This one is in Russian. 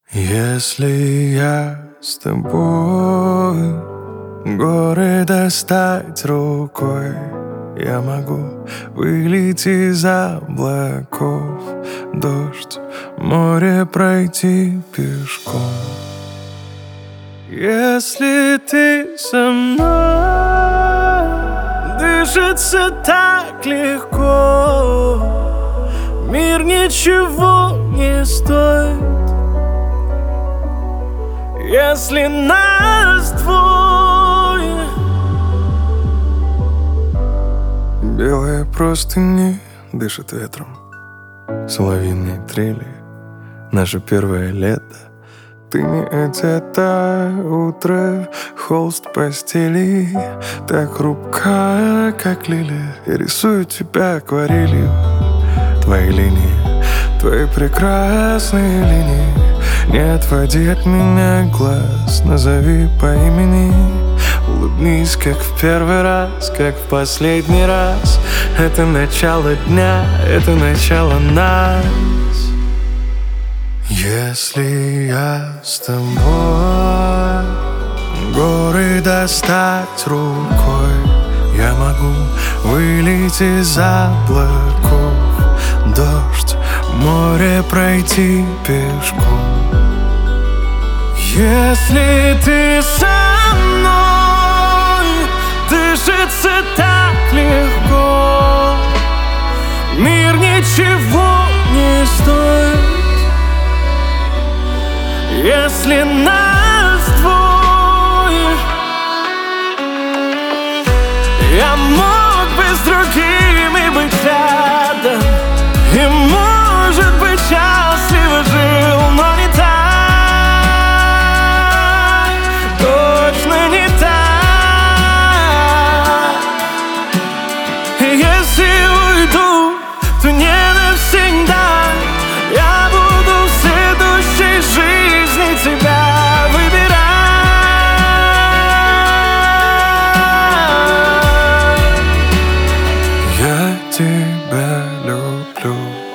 Если я с тобой горы достать рукой, я могу вылить из облаков, дождь, море пройти пешком. Если ты со мной, дышится так легко, мир ничего не стоит. Если нас двое, белые простыни дышат ветром, соловьиные трели, наше первое лето. Ты не одета, утро, холст постели, так хрупка, как лилия. Я рисую тебя акварелью. Твои линии, твои прекрасные линии. Не отводи от меня глаз, назови по имени. Улыбнись, как в первый раз, как в последний раз. Это начало дня, это начало нас. Если я с тобой, горы достать рукой, я могу вылить из облаков, дождь, море пройти пешком. Если ты со мной, дышится так легко, мир ничего не стоит. Если нас двое, я мог бы с другими быть рядом, и, может быть, счастливо жил, но не так, точно не так. И если уйду, то не навсегда. Я буду в следующей жизни тебя выбирать. Я тебя люблю.